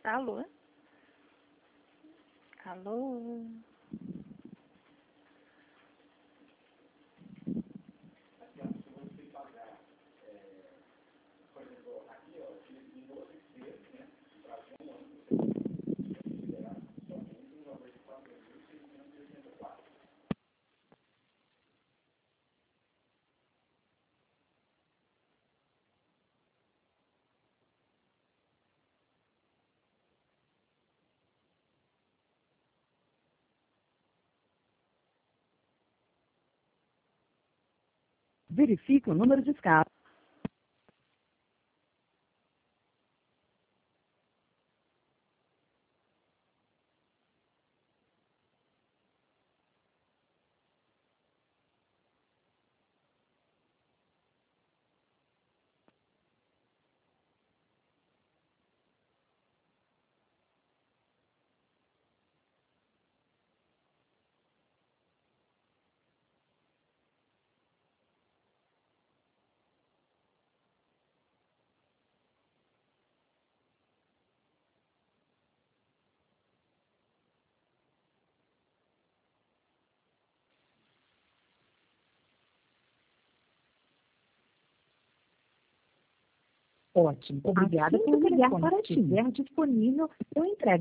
Alô? Alô? Verifique o número de escala. Ótimo. Obrigada por ligar para ti. Se estiver disponível, eu entrego.